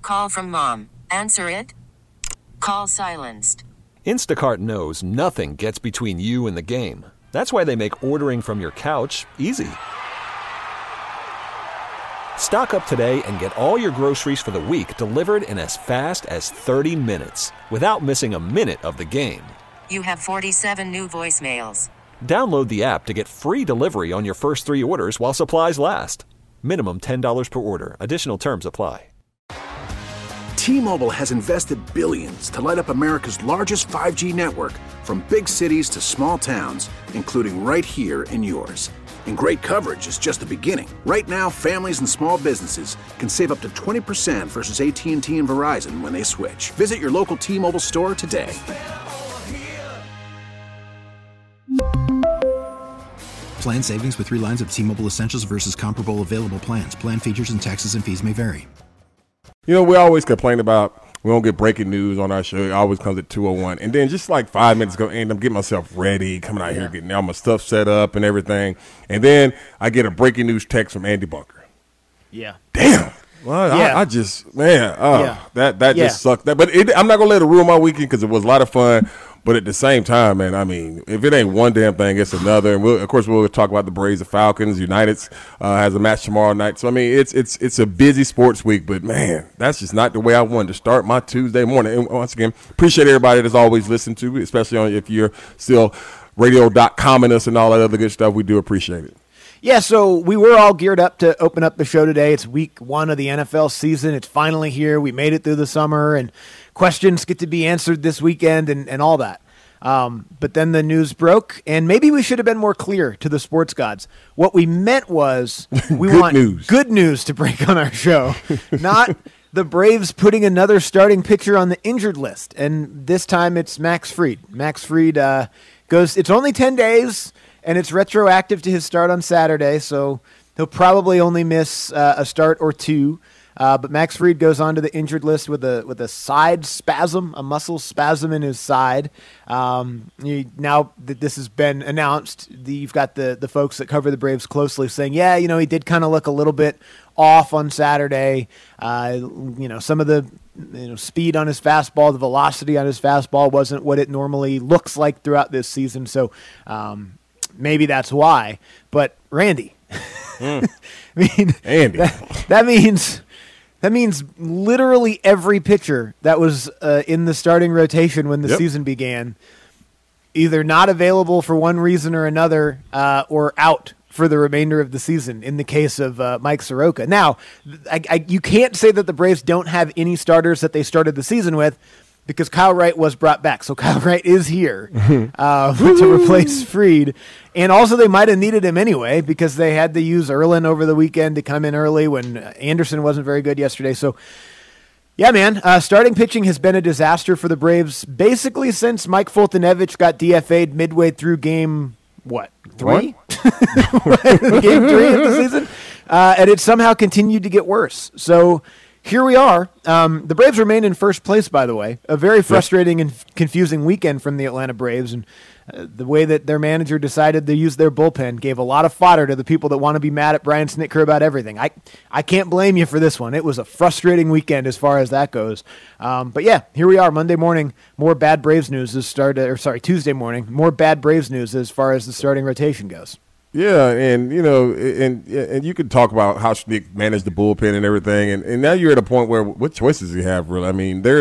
call from mom. Answer it. Call silenced. Instacart knows nothing gets between you and the game. That's why they make ordering from your couch easy. Stock up today and get all your groceries for the week delivered in as fast as 30 minutes without missing a minute of the game. You have 47 new voicemails. Download the app to get free delivery on your first 3 orders while supplies last. Minimum $10 per order. Additional terms apply. T-Mobile has invested billions to light up America's largest 5G network, from big cities to small towns, including right here in yours. And great coverage is just the beginning. Right now, families and small businesses can save up to 20% versus AT&T and Verizon when they switch. Visit your local T-Mobile store today. Plan savings with 3 lines of T-Mobile Essentials versus comparable available plans. Plan features and taxes and fees may vary. You know, we always complain about we don't get breaking news on our show. It always comes at 2:01. And then just like 5 minutes ago, and I'm getting myself ready, coming out here, getting all my stuff set up and everything. And then I get a breaking news text from Andy Bunker. Yeah. Damn. Well, I just, man, that just sucked. I'm not going to let it ruin my weekend because it was a lot of fun. But at the same time, man, I mean, if it ain't one damn thing, it's another. And of course, we'll talk about the Braves, the Falcons. United's has a match tomorrow night. So, I mean, it's a busy sports week. But, man, that's just not the way I wanted to start my Tuesday morning. And once again, appreciate everybody that's always listened to me, especially if you're still radio.com us and all that other good stuff. We do appreciate it. Yeah, so we were all geared up to open up the show today. It's week 1 of the NFL season. It's finally here. We made it through the summer, and questions get to be answered this weekend and all that. But then the news broke, and maybe we should have been more clear to the sports gods. What we meant was we want good news to break on our show, not the Braves putting another starting pitcher on the injured list. And this time it's Max Fried. Max Fried goes, it's only 10 days. And it's retroactive to his start on Saturday, so he'll probably only miss a start or 2. But Max Fried goes onto the injured list with a side spasm, a muscle spasm in his side. Now that this has been announced, you've got the folks that cover the Braves closely saying, yeah, he did kind of look a little bit off on Saturday. Some of the speed on his fastball, the velocity on his fastball wasn't what it normally looks like throughout this season. So maybe that's why. But Randy, Andy, that means literally every pitcher that was in the starting rotation when the season began, either not available for one reason or another, or out for the remainder of the season. In the case of Mike Soroka, now you can't say that the Braves don't have any starters that they started the season with, because Kyle Wright was brought back. So Kyle Wright is here to replace Fried. And also they might have needed him anyway, because they had to use Erlin over the weekend to come in early when Anderson wasn't very good yesterday. So, yeah, man, starting pitching has been a disaster for the Braves basically since Mike Foltynewicz got DFA'd midway through game, 3? Game 3 of the season. And it somehow continued to get worse. So here we are. The Braves remain in first place, by the way. A very frustrating and confusing weekend from the Atlanta Braves. And the way that their manager decided to use their bullpen gave a lot of fodder to the people that want to be mad at Brian Snitker about everything. I can't blame you for this one. It was a frustrating weekend as far as that goes. But yeah, here we are Monday morning. More bad Braves news Tuesday morning. More bad Braves news as far as the starting rotation goes. Yeah, and and you can talk about how Schnick managed the bullpen and everything, and now you're at a point where what choices do you have, really? I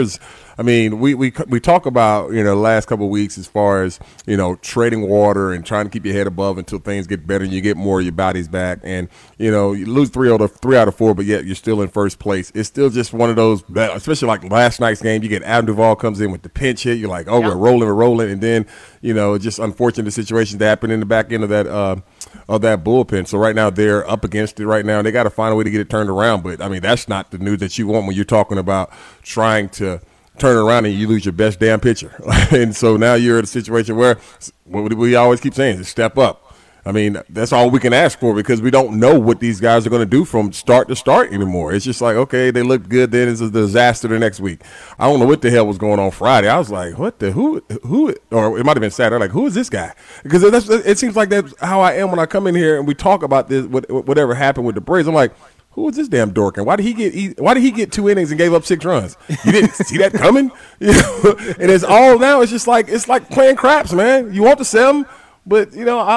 mean, we talk about the last couple of weeks as far as trading water and trying to keep your head above until things get better and you get more of your bodies back, and you lose three out of 4, but yet you're still in first place. It's still just one of those, especially like last night's game. You get Adam Duvall comes in with the pinch hit. You're like, we're rolling, and then just unfortunate situations that happen in the back end of that bullpen. So right now they're up against it right now, and they got to find a way to get it turned around. But I mean, that's not the news that you want when you're talking about trying to turn it around and you lose your best damn pitcher. And so now you're in a situation where what we always keep saying is step up. I mean, that's all we can ask for, because we don't know what these guys are going to do from start to start anymore. It's just like, okay, they look good, then it's a disaster the next week. I don't know what the hell was going on Friday. I was like, who, or it might have been Saturday, like, who is this guy? Because it seems like that's how I am when I come in here and we talk about this, whatever happened with the Braves. I'm like, who was this damn dork? And why did he get 2 innings and gave up 6 runs? You didn't see that coming? You know? And it's all now. It's just like playing craps, man. You want to sell them, but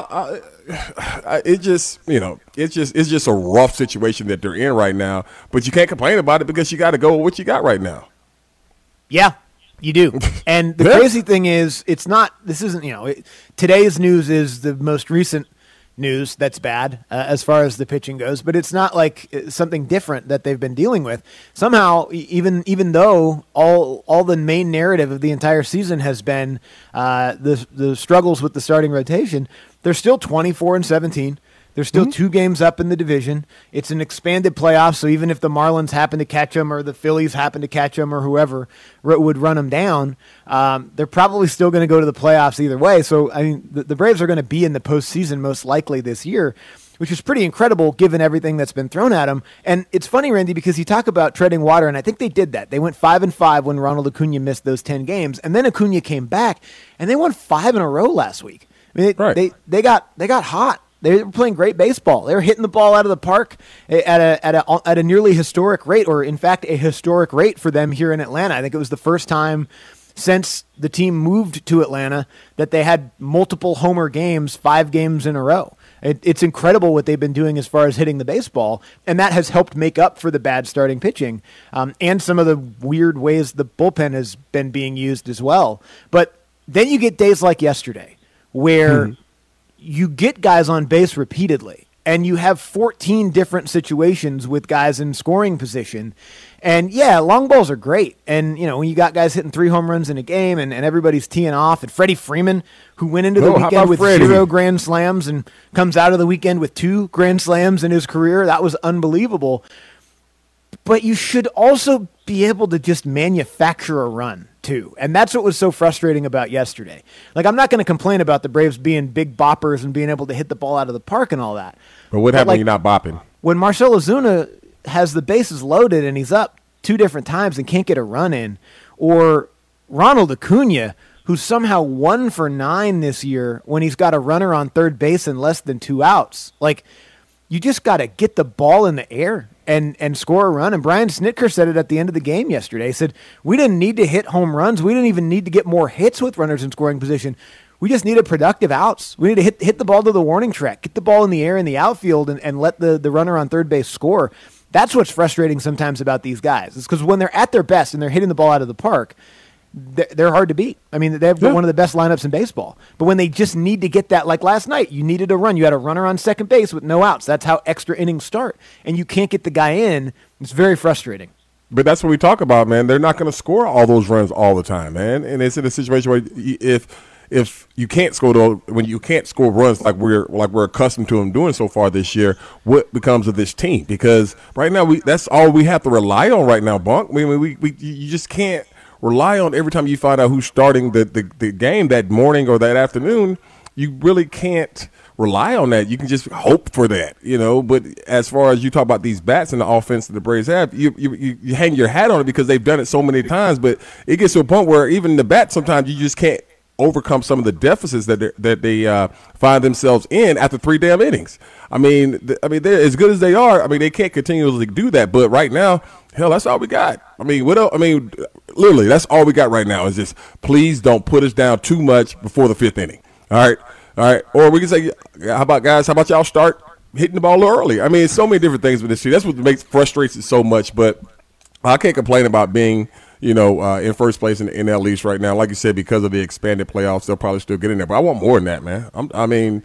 it's just a rough situation that they're in right now. But you can't complain about it because you got to go with what you got right now. Yeah. You do. And the crazy thing is, today's news is the most recent news that's bad as far as the pitching goes, but it's not like something different that they've been dealing with. Somehow, even though all the main narrative of the entire season has been the struggles with the starting rotation, they're still 24-17. They're still 2 games up in the division. It's an expanded playoff, so even if the Marlins happen to catch them or the Phillies happen to catch them or whoever would run them down, they're probably still going to go to the playoffs either way. So, I mean, the Braves are going to be in the postseason most likely this year, which is pretty incredible given everything that's been thrown at them. And it's funny, Randy, because you talk about treading water, and I think they did that. They went 5-5 when Ronald Acuna missed those 10 games, and then Acuna came back, and they won 5 in a row last week. I mean, they got hot. They were playing great baseball. They were hitting the ball out of the park at a nearly historic rate, or in fact a historic rate for them here in Atlanta. I think it was the first time since the team moved to Atlanta that they had multiple homer games, 5 games in a row. It's incredible what they've been doing as far as hitting the baseball, and that has helped make up for the bad starting pitching and some of the weird ways the bullpen has been being used as well. But then you get days like yesterday where you get guys on base repeatedly, and you have 14 different situations with guys in scoring position. And, yeah, long balls are great. And, when you got guys hitting 3 home runs in a game and everybody's teeing off, and Freddie Freeman, who went into the weekend with 0 grand slams and comes out of the weekend with 2 grand slams in his career, that was unbelievable. But you should also be able to just manufacture a run, too. And that's what was so frustrating about yesterday. Like, I'm not going to complain about the Braves being big boppers and being able to hit the ball out of the park and all that. But what happens when you're not bopping? When Marcell Ozuna has the bases loaded and he's up 2 different times and can't get a run in, or Ronald Acuna, who's somehow 1 for 9 this year when he's got a runner on third base and less than 2 outs. Like, you just got to get the ball in the air and score a run. And Brian Snitker said it at the end of the game yesterday. He said, we didn't need to hit home runs. We didn't even need to get more hits with runners in scoring position. We just needed productive outs. We need to hit the ball to the warning track, get the ball in the air in the outfield, and let the runner on third base score. That's what's frustrating sometimes about these guys. It's because when they're at their best and they're hitting the ball out of the park, they're hard to beat. I mean, they have one of the best lineups in baseball. But when they just need to get that, like last night, you needed a run. You had a runner on second base with no outs. That's how extra innings start. And you can't get the guy in. It's very frustrating. But that's what we talk about, man. They're not going to score all those runs all the time, man. And it's in a situation where if you can't score when you can't score runs like we're accustomed to them doing so far this year, what becomes of this team? Because right now that's all we have to rely on right now, Bunk. I mean, you just can't rely on every time you find out who's starting the game that morning or that afternoon. You really can't rely on that. You can just hope for that, But as far as you talk about these bats and the offense that the Braves have, you hang your hat on it because they've done it so many times. But it gets to a point where even the bats sometimes you just can't overcome some of the deficits that they find themselves in after 3 damn innings. I mean, they're as good as they are. I mean, they can't continuously do that. But right now, hell, that's all we got. I mean, what else? I mean, literally, that's all we got right now is just please don't put us down too much before the 5th inning. All right. Or we can say, how about y'all start hitting the ball a little early? I mean, it's so many different things with this team. That's what frustrates it so much. But I can't complain about being in first place in the NL East right now. Like you said, because of the expanded playoffs, they'll probably still get in there. But I want more than that, man.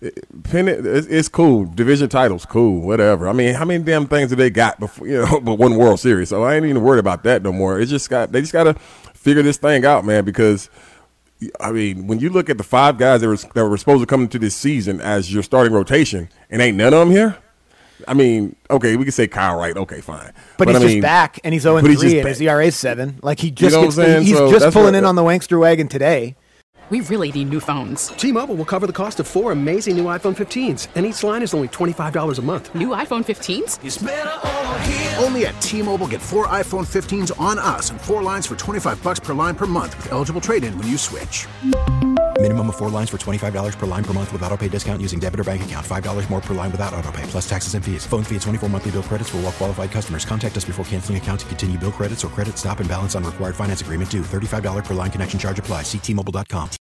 It's cool. Division titles, cool, whatever. I mean, how many damn things have they got before, but one World Series? So I ain't even worried about that no more. They just got to figure this thing out, man, because I mean, when you look at the 5 guys that were supposed to come into this season as your starting rotation, and ain't none of them here. I mean, okay, we can say Kyle Wright. Okay, fine. But he's just back, and he's 0-3, and his ERA's 7. Like he's just pulling in on the Wankster wagon today. We really need new phones. T-Mobile will cover the cost of 4 amazing new iPhone 15s, and each line is only $25 a month. New iPhone 15s? It's better over here. Only at T-Mobile, get 4 iPhone 15s on us and 4 lines for $25 per line per month with eligible trade-in when you switch. Minimum of 4 lines for $25 per line per month with autopay discount using debit or bank account. $5 more per line without autopay, plus taxes and fees. Phone fee at 24 monthly bill credits for well-qualified customers. Contact us before canceling account to continue bill credits or credit stop and balance on required finance agreement due. $35 per line connection charge applies. See T-Mobile.com.